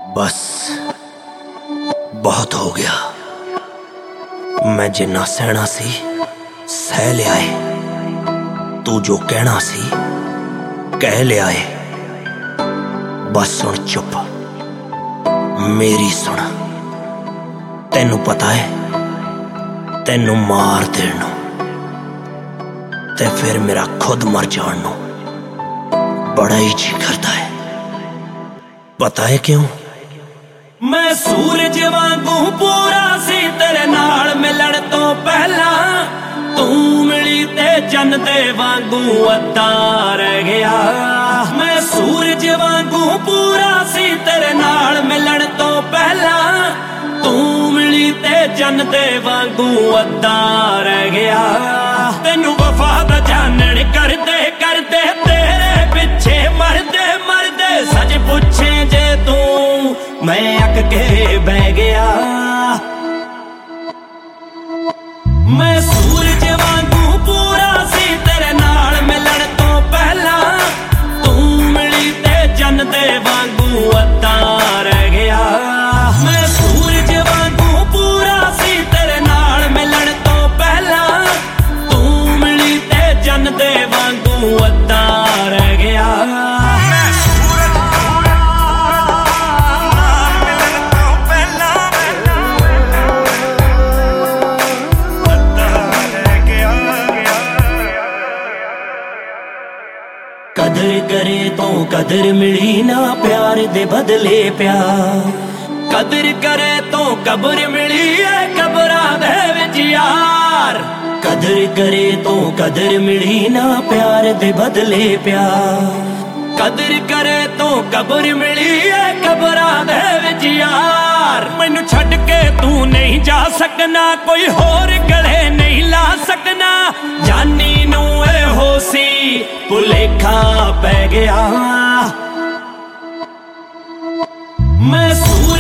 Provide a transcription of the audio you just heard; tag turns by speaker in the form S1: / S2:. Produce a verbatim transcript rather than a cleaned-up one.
S1: बस बहुत हो गया। मैं जिन्ना सहना सी सह लिया है। तू जो कहना सी कह लिया है। बस सुन चुप मेरी सुन। तेनू पता है तेनू मार देना ते फिर मेरा खुद मर जाना बड़ा ही जी करता है। पता है क्यों?
S2: मैं सूरज वांगू पूरा सी तेरे नाल मिलन तो पहला। तू मिली ते चन्न दे वांगू अद्धा रह गया। मैं सूरज वांगू पूरा सी तेरे नाल मिलन तो पहला। तू मिली ते चन्न दे वांगू अद्धा रह गया। तेनू वफा दा जानन करदे करदे तेरे पिछे मरदे मरदे सच पुछे जे तू मैं अक के बह गया। मैं सूरज वांगू पूरा सी तेरे नाल मिलन तो पहला। तू मिली ते चन्न दे वांगू अद्धा रह गया। मैं सूरज वांगू पूरा सी तेरे नाल मिलन तो पहला। तू मिली ते चन्न दे वांगू अद्धा रह गया। कदर करे तो कदर मिली ना प्यार दे बदले प्यार। कदर करे तो कबर मिली है कबरा दे विच यार। कदर करे तो कदर मिली ना प्यार दे बदले प्यार। कदर करे तो कबर मिली है कबरा दे विच यार। मैनू छड्ड के तू नहीं जा सकना कोई होर गले नहीं ला सकना। जानी नू ए होसी भुलेखा पै गया। मैं सूरज